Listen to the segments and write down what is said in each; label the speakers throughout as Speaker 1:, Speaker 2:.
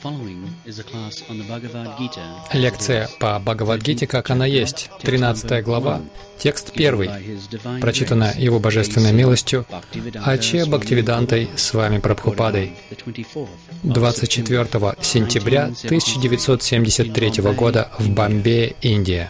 Speaker 1: Лекция по Бхагавад-гите, как она есть, 13 глава, текст 1, прочитана Его Божественной милостью Аче Бхактивидантой с вами Прабхупадой 24 сентября 1973 года в Бомбее, Индия.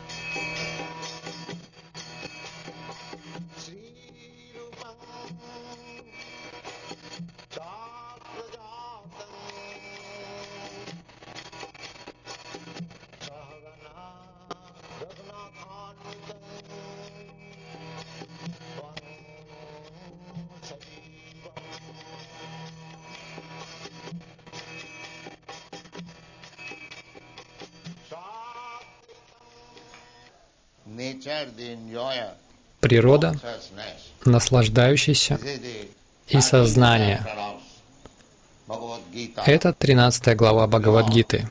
Speaker 1: Природа, наслаждающаяся и сознание. Это 13 глава Бхагавад-гиты.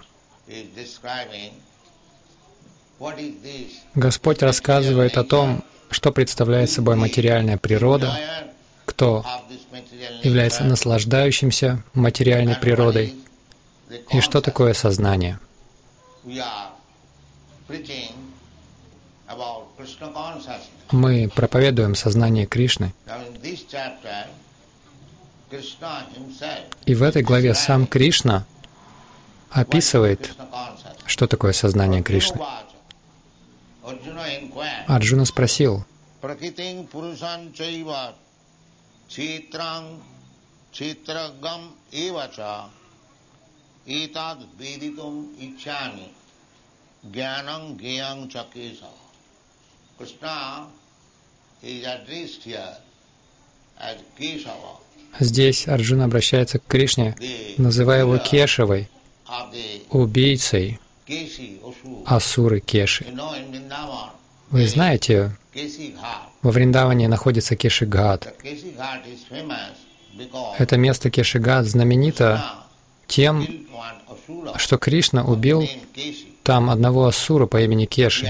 Speaker 1: Господь рассказывает о том, что представляет собой материальная природа, кто является наслаждающимся материальной природой и что такое сознание. Мы проповедуем сознание Кришны. И в этой главе сам Кришна описывает, что такое сознание Кришны. Арджуна спросил, здесь Арджуна обращается к Кришне, называя его Кешавой, убийцей асуры Кеши. Вы знаете, во Вриндаване находится Кеши-гhat. Это место Кеши-гhat знаменито тем, что Кришна убил там одного асура по имени Кеши.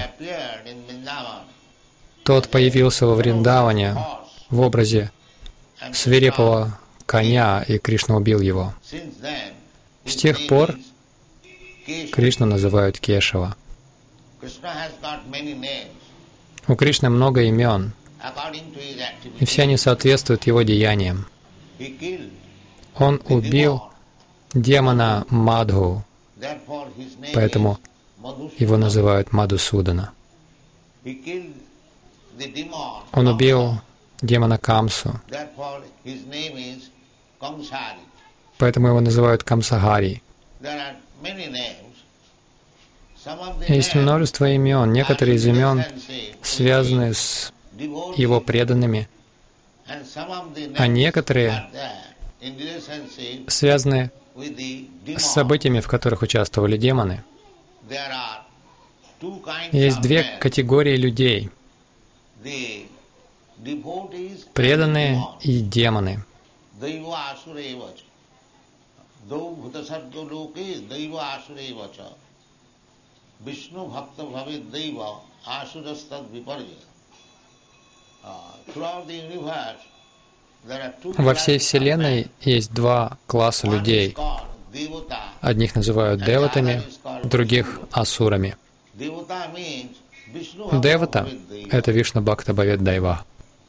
Speaker 1: Тот появился во Вриндаване в образе свирепого коня, и Кришна убил его. С тех пор Кришну называют Кешава. У Кришны много имен, и все они соответствуют его деяниям. Он убил демона Мадху, поэтому его называют Мадхусудана. Он убил демона Камсу, поэтому его называют Камсагари. Есть множество имен. Некоторые из имен связаны с его преданными, а некоторые связаны с событиями, в которых участвовали демоны. Есть две категории людей: преданные и демоны. Во всей Вселенной есть два класса людей. Одних называют деватами, других — асурами. Девата — это Вишну Бхакта Бхавет Дайва.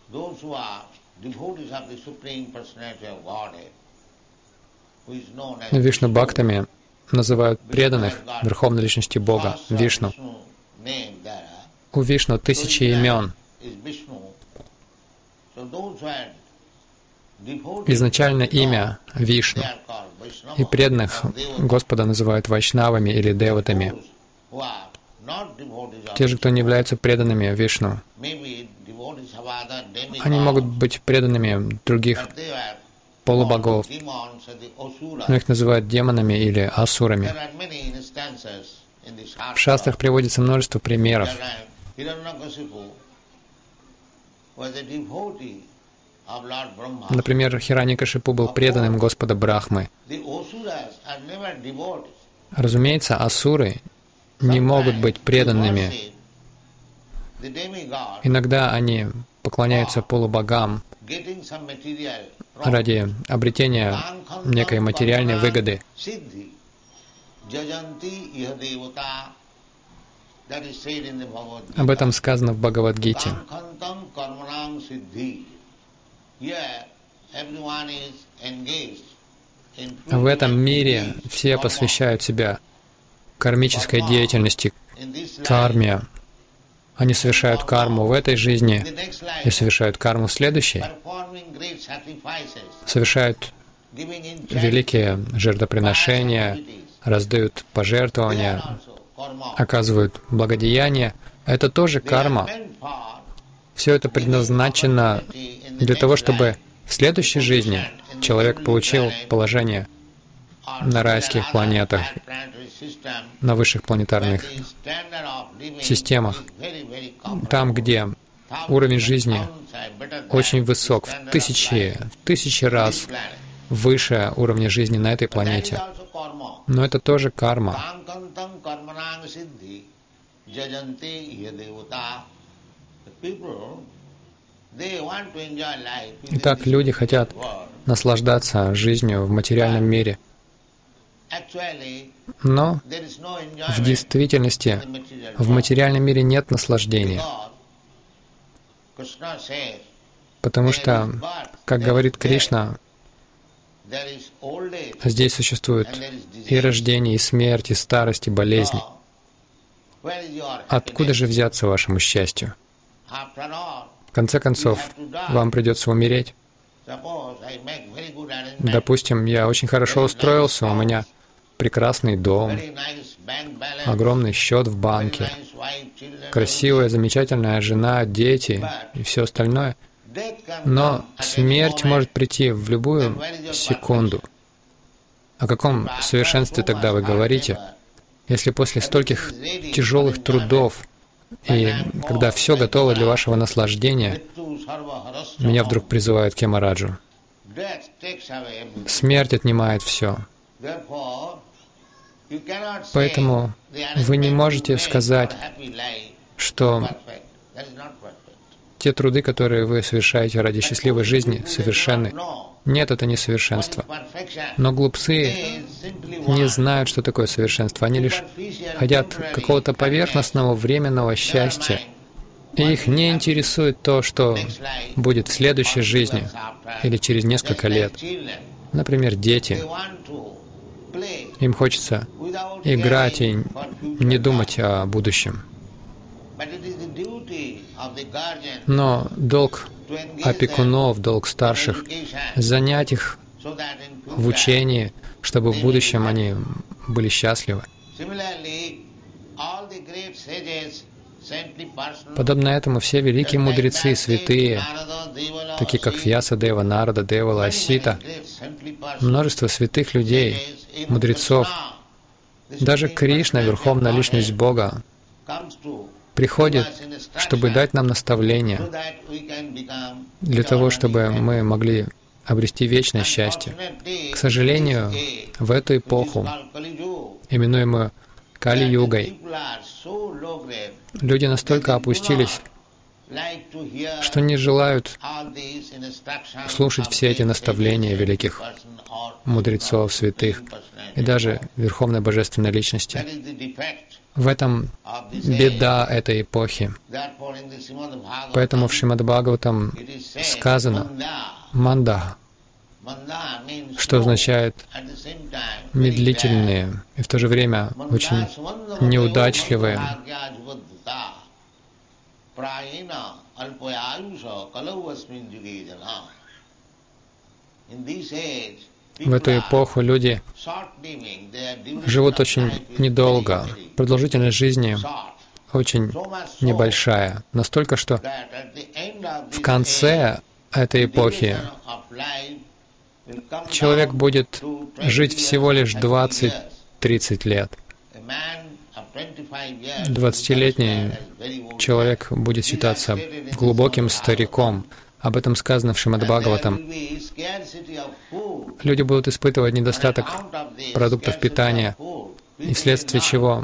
Speaker 1: Вишну Бхактами называют преданных Верховной Личности Бога, Вишну. У Вишну 1000 имен. Изначально имя Вишну. И преданных Господа называют вайшнавами или деватами. Те же, кто не являются преданными Вишну, они могут быть преданными других полубогов, но их называют демонами или асурами. В шастрах приводится множество примеров. Например, Хираньякашипу был преданным Господа Брахмы. Разумеется, асуры не могут быть преданными. Иногда они поклоняются полубогам ради обретения некой материальной выгоды. Об этом сказано в Бхагавад-гите. В этом мире все посвящают себя кармической деятельности, карме. Они совершают карму в этой жизни и совершают карму в следующей. Совершают великие жертвоприношения, раздают пожертвования, оказывают благодеяния. Это тоже карма. Все это предназначено для того, чтобы в следующей жизни человек получил положение на райских планетах, на высших планетарных системах, там, где уровень жизни очень высок, в тысячи раз выше уровня жизни на этой планете. Но это тоже карма. Итак, люди хотят наслаждаться жизнью в материальном мире. Но в действительности в материальном мире нет наслаждения. Потому что, как говорит Кришна, здесь существует и рождение, и смерть, и старость, и болезни. Откуда же взяться вашему счастью? В конце концов, вам придется умереть. Допустим, я очень хорошо устроился, у меня прекрасный дом, огромный счет в банке, красивая, замечательная жена, дети и все остальное. Но смерть может прийти в любую секунду. О каком совершенстве тогда вы говорите, если после стольких тяжелых трудов и когда все готово для вашего наслаждения, меня вдруг призывают к Ямараджу? Смерть отнимает все. Поэтому вы не можете сказать, что те труды, которые вы совершаете ради счастливой жизни, совершенны. Нет, это не совершенство. Но глупцы не знают, что такое совершенство. Они лишь хотят какого-то поверхностного, временного счастья. И их не интересует то, что будет в следующей жизни или через несколько лет. Например, дети. Им хочется играть и не думать о будущем. Но долг опекунов, долг старших — занять их в учении, чтобы в будущем они были счастливы. Подобно этому все великие мудрецы, святые, такие как Вьясадева, Нарада, Дева, Ласита, множество святых людей, мудрецов, даже Кришна, Верховная Личность Бога, приходит, чтобы дать нам наставление, для того, чтобы мы могли обрести вечное счастье. К сожалению, в эту эпоху, именуемую Кали-югой, люди настолько опустились, что не желают слушать все эти наставления великих мудрецов, святых и даже Верховной Божественной Личности. В этом беда этой эпохи. Поэтому в Шримад-Бхагаватам сказано «манда», что означает медлительные и в то же время очень неудачливые. В эту эпоху люди живут очень недолго. Продолжительность жизни очень небольшая. Настолько, что в конце этой эпохи человек будет жить всего лишь 20-30 лет. 20-летний человек будет считаться глубоким стариком. Об этом сказано в Шримад-Бхагаватам. Люди будут испытывать недостаток продуктов питания, и вследствие чего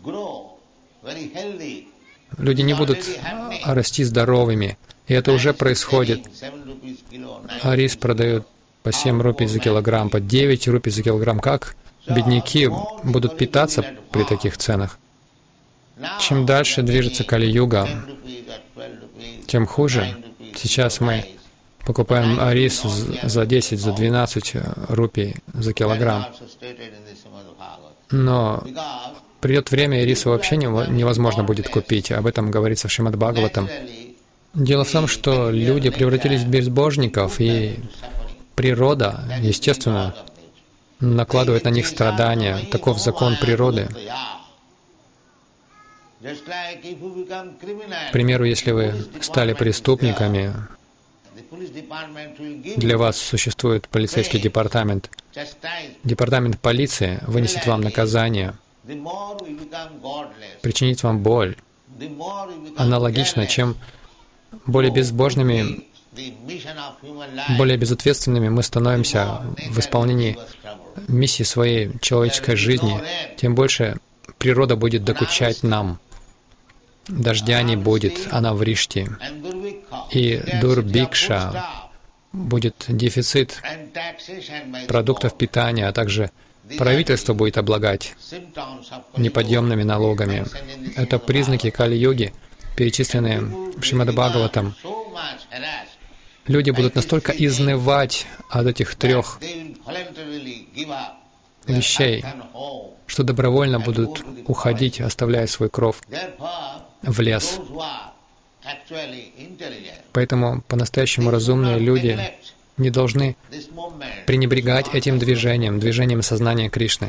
Speaker 1: люди не будут расти здоровыми. И это уже происходит. Рис продают по 7 рупий за килограмм, по 9 рупий за килограмм. Как бедняки будут питаться при таких ценах. Чем дальше движется Кали-юга, тем хуже. Сейчас мы покупаем рис за 10, за 12 рупий за килограмм. Но придет время, и риса вообще невозможно будет купить. Об этом говорится в Шримад Бхагаватам. Дело в том, что люди превратились в безбожников, и природа, естественно, накладывает на них страдания. Таков закон природы. К примеру, если вы стали преступниками, для вас существует полицейский департамент. Департамент полиции вынесет вам наказание, причинит вам боль. Аналогично, чем более безбожными, более безответственными мы становимся в исполнении миссии своей человеческой жизни, тем больше природа будет докучать нам. Дождя не будет, она в Ришти. И дурбикша, будет дефицит продуктов питания, а также правительство будет облагать неподъемными налогами. Это признаки Кали-йоги, перечисленные в Шримад Бхагаватам. Люди будут настолько изнывать от этих трех вещей, что добровольно будут уходить, оставляя свой кров в лес. Поэтому по-настоящему разумные люди не должны пренебрегать этим движением сознания Кришны.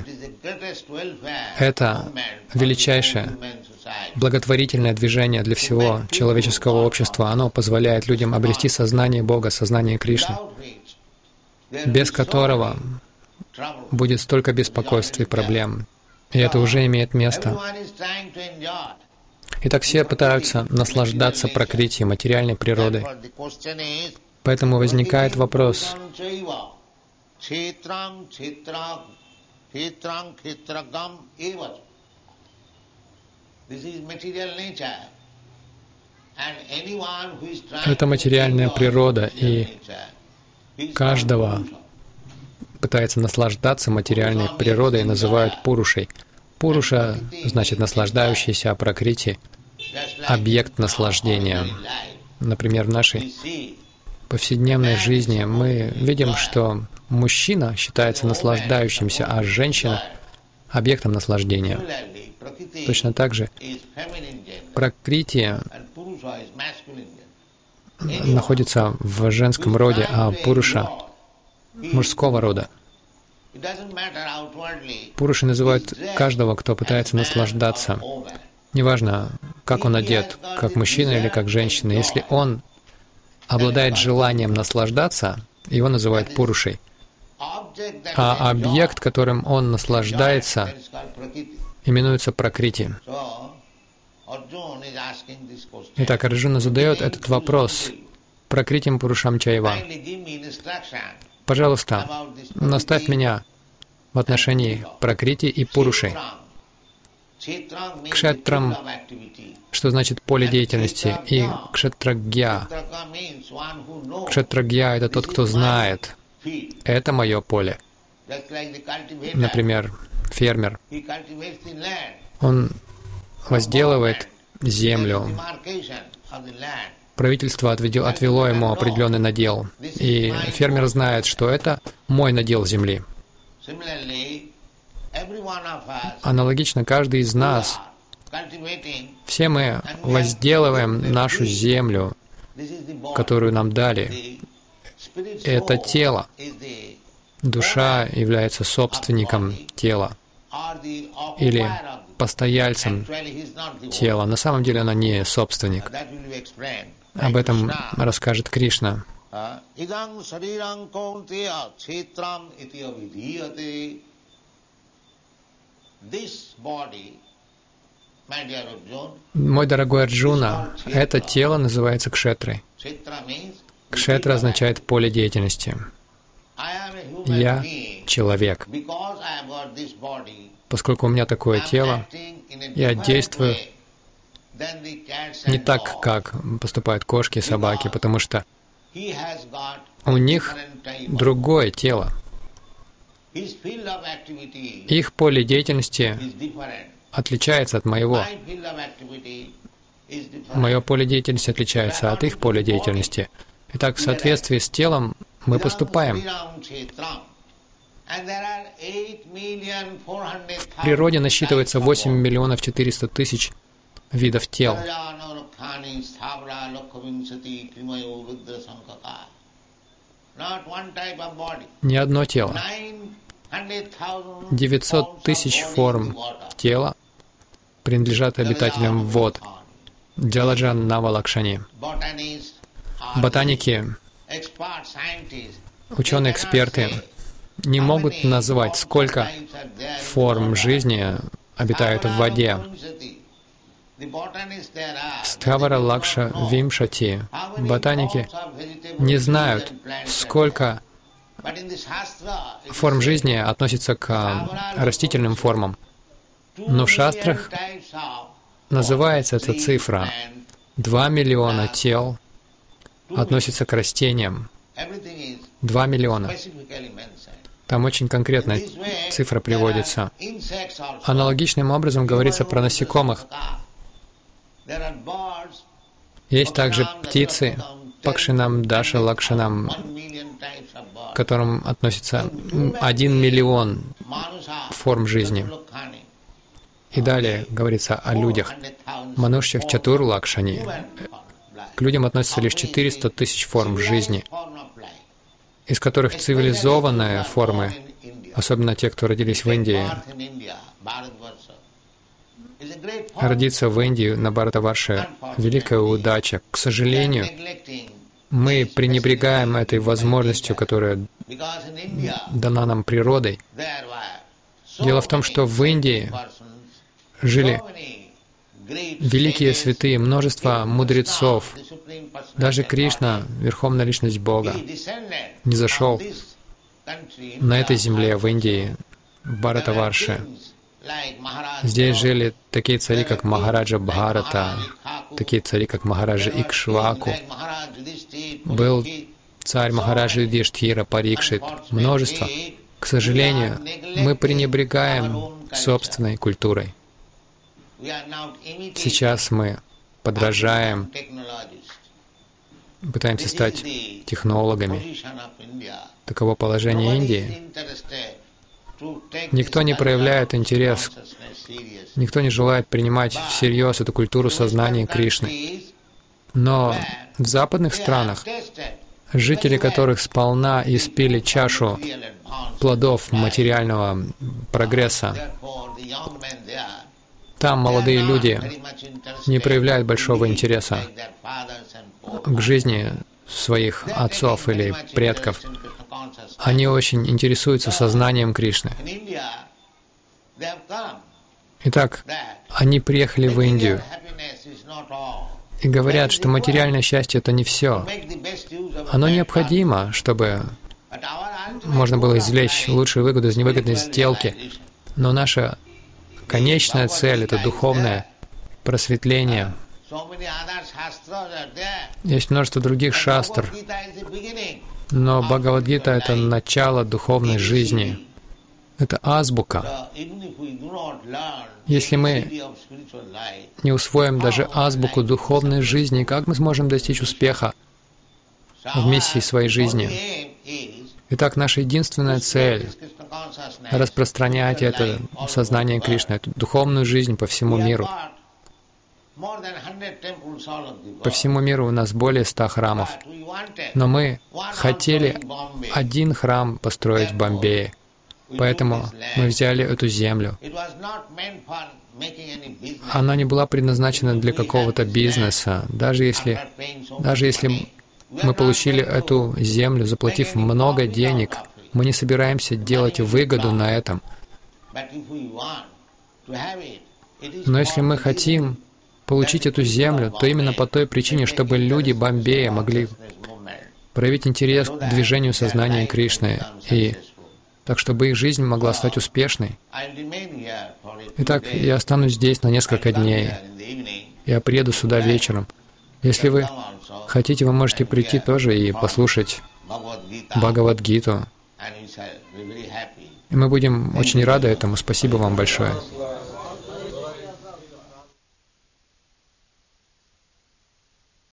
Speaker 1: Это величайшее благотворительное движение для всего человеческого общества. Оно позволяет людям обрести сознание Бога, сознание Кришны, без которого будет столько беспокойств и проблем. И это уже имеет место. Итак, все пытаются наслаждаться пракрити, материальной природой. Поэтому возникает вопрос, это материальная природа, и каждого пытается наслаждаться материальной природой, называют пурушей. Пуруша значит наслаждающийся, а пракрити — объект наслаждения. Например, в нашей повседневной жизни мы видим, что мужчина считается наслаждающимся, а женщина — объектом наслаждения. Точно так же пракрити находится в женском роде, а пуруша — мужского рода. Пуруши называют каждого, кто пытается наслаждаться. Неважно, как он одет, как мужчина или как женщина. Если он обладает желанием наслаждаться, его называют пурушей. А объект, которым он наслаждается, именуется пракрити. Итак, Арджуна задает этот вопрос: пракритим пурушам чайва. Пожалуйста, наставь меня в отношении пракрити и пуруши. Кшетрам, что значит поле деятельности, и кшетрагья. Кшетрагья — это тот, кто знает. Это мое поле. Например, фермер. Он возделывает землю. Правительство отвело ему определенный надел, и фермер знает, что это мой надел земли. Аналогично, каждый из нас, все мы возделываем нашу землю, которую нам дали. Это тело. Душа является собственником тела или постояльцем тела. На самом деле она не собственник. Об этом расскажет Кришна. Мой дорогой Арджуна, это тело называется кшетрой. Кшетра означает поле деятельности. Я человек. Поскольку у меня такое тело, я действую не так, как поступают кошки и собаки, потому что у них другое тело. Их поле деятельности отличается от моего. Мое поле деятельности отличается от их поля деятельности. Итак, в соответствии с телом мы поступаем. В природе насчитывается 8 миллионов 400 тысяч видов тел. Ни одно тело. 900 тысяч форм тела принадлежат обитателям вод. Джаладжа Навалакшани. Ботаники, ученые-эксперты не могут назвать, сколько форм жизни обитают в воде. Стхавара Лакша Вимшати. Ботаники не знают, сколько форм жизни относится к растительным формам. Но в шастрах называется эта цифра. 2 миллиона тел относится к растениям. 2 миллиона. Там очень конкретная цифра приводится. Аналогичным образом говорится про насекомых. Есть также птицы, Пакшинам, Даша, Лакшинам, к которым относится 1 миллион форм жизни. И далее говорится о людях. Манушьях Чатур Лакшани. К людям относятся лишь 400 тысяч форм жизни, из которых цивилизованные формы, особенно те, кто родились в Индии, родиться в Индии, на Бхаратаварше, великая удача. К сожалению, мы пренебрегаем этой возможностью, которая дана нам природой. Дело в том, что в Индии жили великие святые, множество мудрецов. Даже Кришна, Верховная Личность Бога, не зашел на этой земле, в Индии, в Бхаратаварше. Здесь жили такие цари, как Махараджа Бхарата, такие цари, как Махараджа Икшваку. Был царь Махараджа Юдхиштхира, Парикшит, множество. К сожалению, мы пренебрегаем собственной культурой. Сейчас мы подражаем, пытаемся стать технологами. Таково положение Индии. Никто не проявляет интерес, никто не желает принимать всерьез эту культуру сознания Кришны. Но в западных странах, жители которых сполна испили чашу плодов материального прогресса, там молодые люди не проявляют большого интереса к жизни своих отцов или предков. Они очень интересуются сознанием Кришны. Итак, они приехали в Индию и говорят, что материальное счастье — это не все. Оно необходимо, чтобы можно было извлечь лучшую выгоду из невыгодной сделки. Но наша конечная цель — это духовное просветление. Есть множество других шастр, но Бхагавад-гита — это начало духовной жизни. Это азбука. Если мы не усвоим даже азбуку духовной жизни, как мы сможем достичь успеха в миссии своей жизни? Итак, наша единственная цель — распространять это сознание Кришны, эту духовную жизнь по всему миру. По всему миру у нас более 100 храмов. Но мы хотели один храм построить в Бомбее. Поэтому мы взяли эту землю. Она не была предназначена для какого-то бизнеса. Даже если мы получили эту землю, заплатив много денег, мы не собираемся делать выгоду на этом. Но если мы хотим получить эту землю, то именно по той причине, чтобы люди Бомбея могли проявить интерес к движению сознания Кришны, и так, чтобы их жизнь могла стать успешной. Итак, я останусь здесь на несколько дней. Я приеду сюда вечером. Если вы хотите, вы можете прийти тоже и послушать Бхагавад-гиту. И мы будем очень рады этому. Спасибо вам большое.